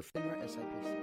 FINRA SIPC.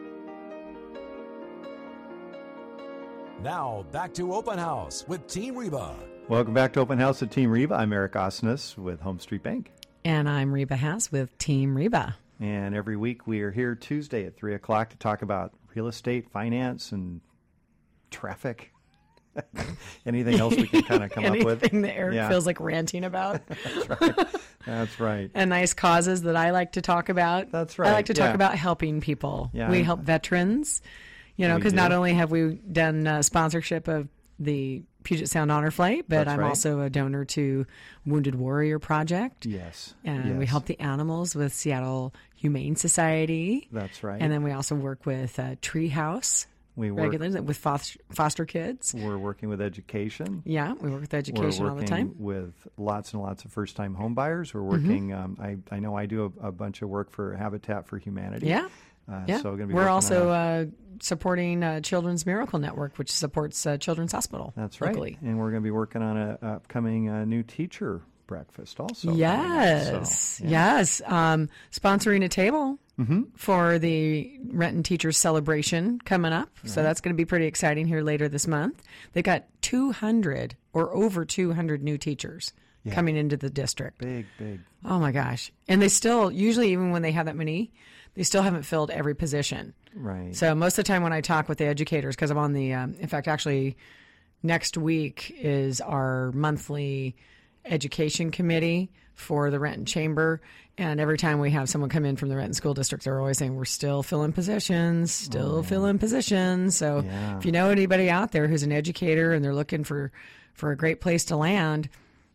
Now, back to Open House with Team Reba. Welcome back to Open House with Team Reba. I'm Eric Osnes with Home Street Bank. And I'm Reba Haas with Team Reba. And every week we are here Tuesday at 3 o'clock to talk about real estate, finance, and traffic. Anything else we can kind of come up with? Anything that Eric feels like ranting about. That's right. That's right. And nice causes that I like to talk about. That's right. I like to talk about helping people. Yeah. We help veterans, because not only have we done sponsorship of the Puget Sound Honor Flight, but I'm also a donor to Wounded Warrior Project. Yes. And we help the animals with Seattle Humane Society. That's right. And then we also work with Treehouse. We work regularly with foster kids. We're working with education. Yeah, we work with education all the time. We're working with lots and lots of first-time home buyers. We're working, I know I do a bunch of work for Habitat for Humanity. Yeah. So we're also supporting Children's Miracle Network, which supports Children's Hospital. That's right. Locally. And we're going to be working on an upcoming new teacher breakfast also. Yes. Yes. Sponsoring a table for the Renton Teachers Celebration coming up. Right. So that's going to be pretty exciting here later this month. They got 200 or over 200 new teachers coming into the district. Big. Oh my gosh. And they still, usually even when they have that many, they still haven't filled every position. Right. So most of the time when I talk with the educators, because I'm on the, in fact, actually next week is our monthly education committee for the Renton Chamber. And every time we have someone come in from the Renton School District, they're always saying, we're still filling positions, filling positions. So if you know anybody out there who's an educator and they're looking for a great place to land,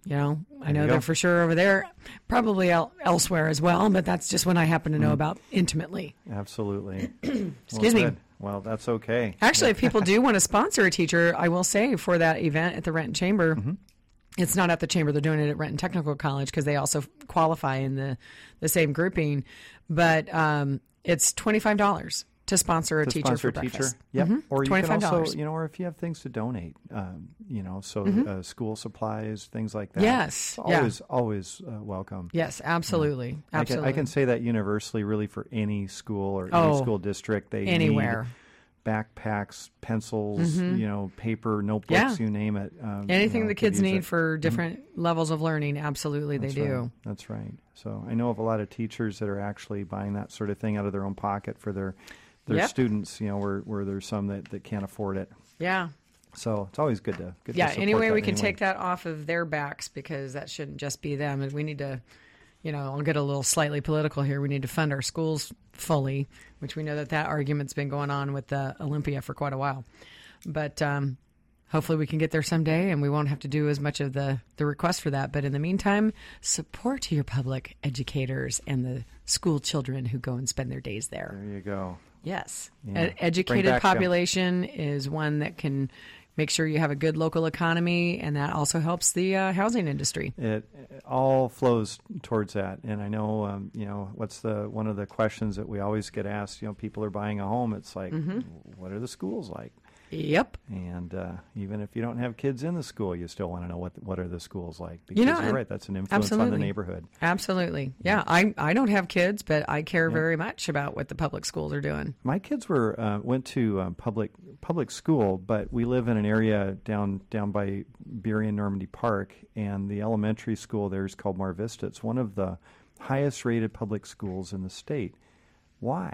I know they're for sure over there, probably elsewhere as well, but that's just what I happen to know about intimately. Absolutely. Excuse me. Well, that's okay. Actually, if people do want to sponsor a teacher, I will say for that event at the Renton Chamber, it's not at the Chamber. They're doing it at Renton Technical College because they also qualify in the same grouping. But it's $25 to sponsor a teacher for breakfast. Yep. Or you $25. can also, or if you have things to donate, school supplies, things like that. Yes. It's always welcome. Yes, absolutely. Absolutely. I can say that universally, really, for any school or any school district. They anywhere. Need backpacks, pencils, paper, notebooks, you name it. Anything the kids need for different levels of learning, absolutely they do. That's right. So I know of a lot of teachers that are actually buying that sort of thing out of their own pocket for their students, where there's some that can't afford it. Yeah. So it's always good to any way we can take that off of their backs, because that shouldn't just be them. And we need to, I'll get a little slightly political here. We need to fund our schools fully, which we know that argument's been going on with Olympia for quite a while. But hopefully we can get there someday, and we won't have to do as much of the request for that. But in the meantime, support your public educators and the school children who go and spend their days there. There you go. Yes. Yeah. An educated population is one that can make sure you have a good local economy, and that also helps the housing industry. It all flows towards that. And I know, what's one of the questions that we always get asked, people are buying a home. It's like, what are the schools like? Yep. And even if you don't have kids in the school, you still want to know what are the schools like. Because you're right, that's an influence on the neighborhood. Absolutely. Yeah, I don't have kids, but I care very much about what the public schools are doing. My kids went to public school, but we live in an area down by Beery and Normandy Park, and the elementary school there is called Mar Vista. It's one of the highest rated public schools in the state. Why?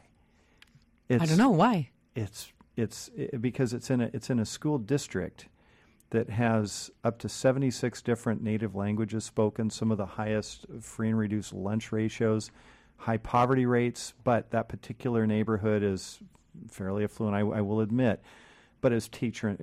I don't know why. It's because it's in a school district that has up to 76 different native languages spoken, some of the highest free and reduced lunch ratios, high poverty rates, but that particular neighborhood is fairly affluent, I will admit, but it's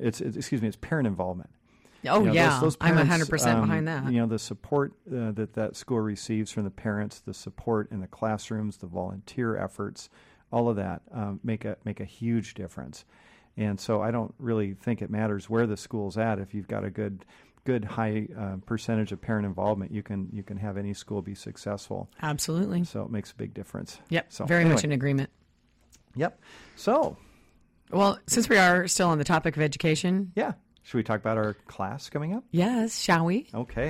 parent involvement. Oh, those parents, I'm 100% behind that. The support that school receives from the parents, the support in the classrooms, the volunteer efforts, all of that make a huge difference. And so I don't really think it matters where the school's at. If you've got a good high percentage of parent involvement, you can have any school be successful. Absolutely. So it makes a big difference. Yep. So very much in agreement. Yep. So, well, since we are still on the topic of education, should we talk about our class coming up? Yes, shall we? Okay.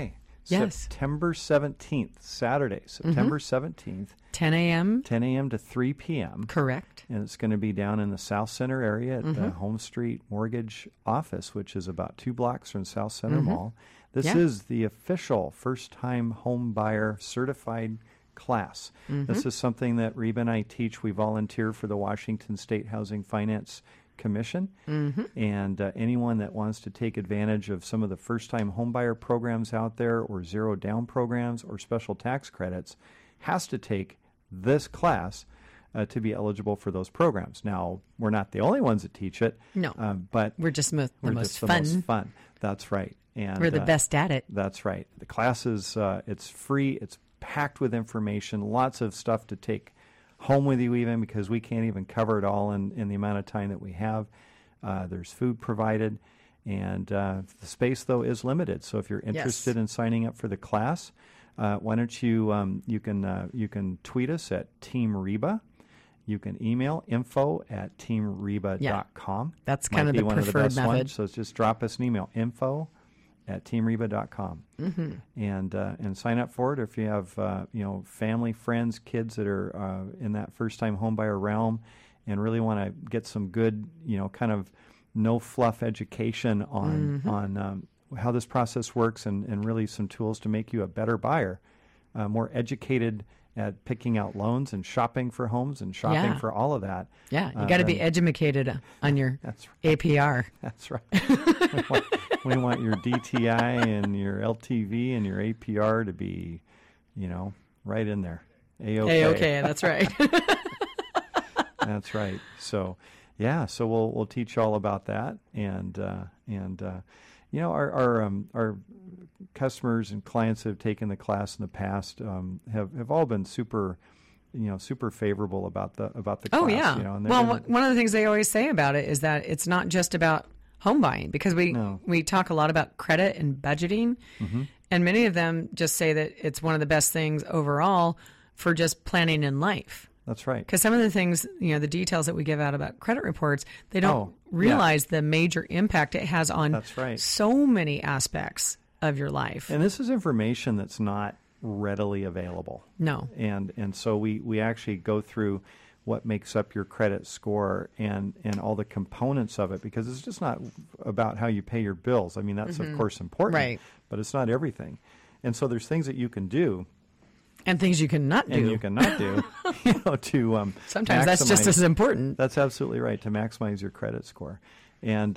Yes. September 17th, Saturday, September 17th. 10 a.m. 10 a.m. to 3 p.m. Correct. And it's going to be down in the South Center area at the Home Street Mortgage office, which is about 2 blocks from South Center Mall. This is the official first-time home buyer certified class. This is something that Reba and I teach. We volunteer for the Washington State Housing Finance Commission, and anyone that wants to take advantage of some of the first-time homebuyer programs out there, or zero-down programs, or special tax credits, has to take this class to be eligible for those programs. Now, we're not the only ones that teach it. No, but we're just the most fun. That's right. And we're the best at it. That's right. The class is it's free. It's packed with information. Lots of stuff to take home with you, even because we can't even cover it all in the amount of time that we have. There's food provided, and the space though is limited. So if you're interested in signing up for the class, why don't you you can tweet us at Team Reba. You can email info@teamreba.com. That's kind of the preferred method. So just drop us an email, info@teamreba.com, and sign up for it. If you have family, friends, kids that are in that first-time homebuyer realm, and really want to get some good kind of no fluff education on how this process works, and really some tools to make you a better buyer, more educated at picking out loans and shopping for homes and shopping for all of that. Yeah, you got to be educated on your APR. That's right. we want your DTI and your LTV and your APR to be, right in there. A-okay. A-okay, that's right. That's right. So, so we'll teach you all about that, and our customers and clients that have taken the class in the past have all been super favorable about the class. Oh yeah. One of the things they always say about it is that it's not just about home buying, because we talk a lot about credit and budgeting, and many of them just say that it's one of the best things overall for just planning in life. That's right. Because some of the things, the details that we give out about credit reports, they don't realize the major impact it has on so many aspects of your life. And this is information that's not readily available. No. And so we actually go through what makes up your credit score and all the components of it, because it's just not about how you pay your bills. I mean, that's of course important, right, but it's not everything. And so there's things that you can do. And things you cannot do. And you cannot do, to sometimes that's just as important. That's absolutely right, to maximize your credit score. And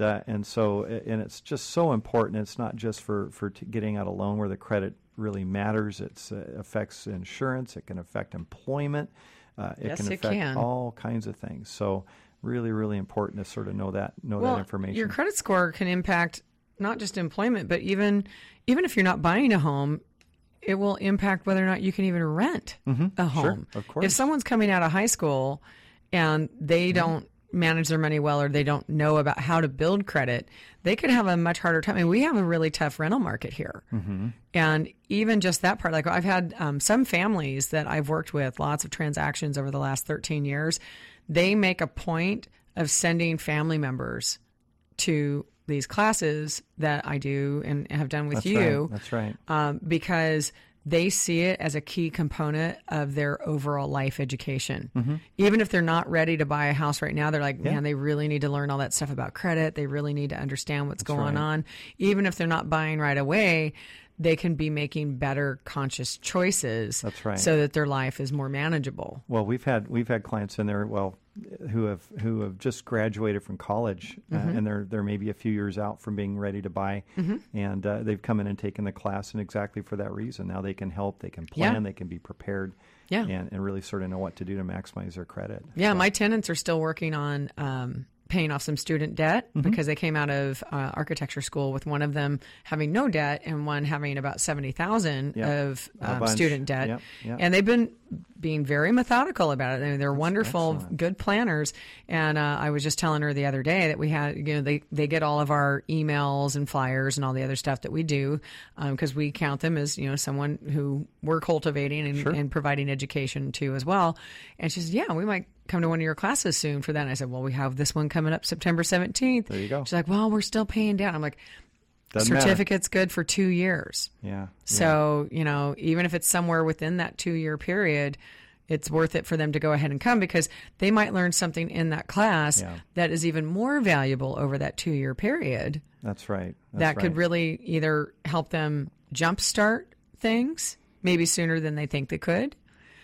it's just so important. It's not just for getting out a loan where the credit really matters. It affects insurance. It can affect employment. It can affect all kinds of things. So really, really important to sort of know that information. Your credit score can impact not just employment, but even if you're not buying a home, it will impact whether or not you can even rent a home. Sure, of course. If someone's coming out of high school and they don't manage their money well, or they don't know about how to build credit, they could have a much harder time. I mean, we have a really tough rental market here. And even just that part, like I've had some families that I've worked with, lots of transactions over the last 13 years, they make a point of sending family members to these classes that I do and have done with you. That's right. Because they see it as a key component of their overall life education. Even if they're not ready to buy a house right now, they're like, man, they really need to learn all that stuff about credit. They really need to understand what's going on. Even if they're not buying right away, they can be making better conscious choices. That's right. So that their life is more manageable. Well, we've had clients in there, who have just graduated from college, and they're maybe a few years out from being ready to buy, and they've come in and taken the class, and exactly for that reason. Now they can help, they can plan, they can be prepared, and really sort of know what to do to maximize their credit. Yeah, so my tenants are still working on paying off some student debt because they came out of architecture school with one of them having no debt and one having about $70,000 of student debt. And they've been being very methodical about it. I mean, they're wonderful, good planners. And I was just telling her the other day that we had, they get all of our emails and flyers and all the other stuff that we do because we count them as, someone who we're cultivating and providing education to as well. And she says, yeah, we might come to one of your classes soon for that. And I said, well, we have this one coming up September 17th. There you go. She's like, well, we're still paying down. I'm like, Doesn't matter. Certificate's good for 2 years. Yeah. So, even if it's somewhere within that 2-year period, it's worth it for them to go ahead and come because they might learn something in that class that is even more valuable over that 2-year period. That's right. That could really either help them jumpstart things maybe sooner than they think they could,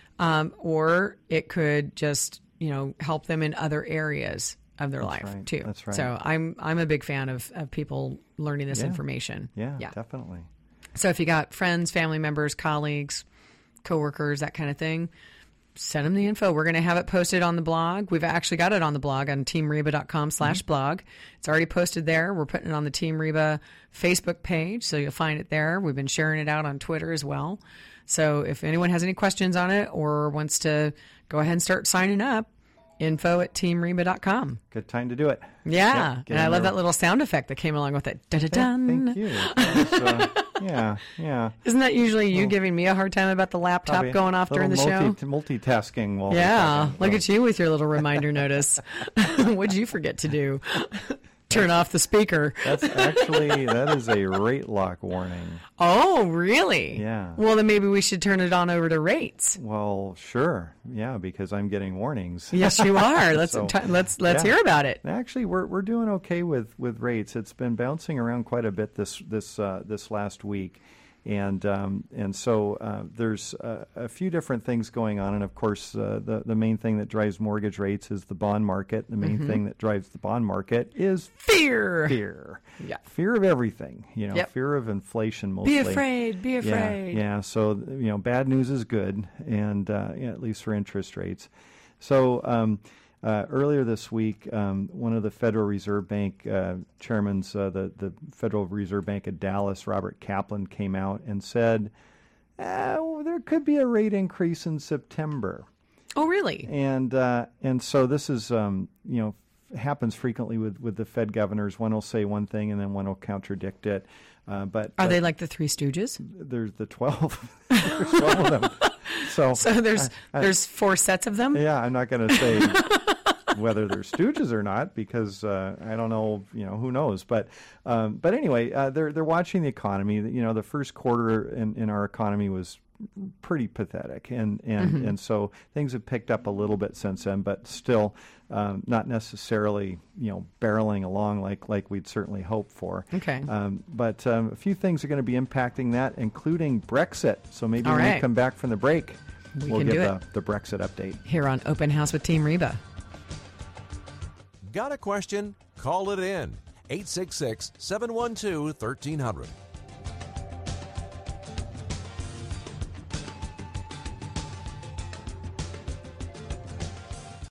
or it could just, help them in other areas of their life too. That's right. So I'm a big fan of people learning this information. Yeah, definitely. So if you got friends, family members, colleagues, coworkers, that kind of thing, send them the info. We're going to have it posted on the blog. We've actually got it on the blog on teamreba.com/blog. It's already posted there. We're putting it on the Team Reba Facebook page, so you'll find it there. We've been sharing it out on Twitter as well. So if anyone has any questions on it or wants to go ahead and start signing up, info@teamreba.com. Good time to do it. Yeah. And I love that little sound effect that came along with it. Da-da-dun. Thank you. That was, yeah. Isn't that usually you giving me a hard time about the laptop going off during the show? Multitasking. Look at you with your little reminder notice. What'd you forget to do? Turn off the speaker. That is a rate lock warning. Oh, really? Yeah. Well, then maybe we should turn it on over to rates. Well, sure. Yeah, because I'm getting warnings. Yes, you are. Let's hear about it. Actually, we're doing okay with rates. It's been bouncing around quite a bit this last week. And so there's a few different things going on. And, of course, the main thing that drives mortgage rates is the bond market. The main thing that drives the bond market is fear. Yeah. Fear of everything, fear of inflation mostly. Be afraid. Yeah. So, bad news is good, and at least for interest rates. So earlier this week, one of the Federal Reserve Bank chairmen, the Federal Reserve Bank of Dallas, Robert Kaplan, came out and said there could be a rate increase in September. Oh, really? And so this is happens frequently with the Fed governors. One will say one thing and then one will contradict it. But are they like the Three Stooges? There's the 12. There's 12 of them. So there's 4 sets of them? Yeah, I'm not going to say whether they're stooges or not because I don't know, who knows. But anyway, they're watching the economy. The first quarter in our economy was pretty pathetic, and so things have picked up a little bit since then, but still not necessarily barreling along like we'd certainly hoped for. Okay. But a few things are going to be impacting that, including Brexit. So maybe when we come back from the break, we'll give the Brexit update here on Open House with Team Reba. Got a question? Call it in. 866-712-1300.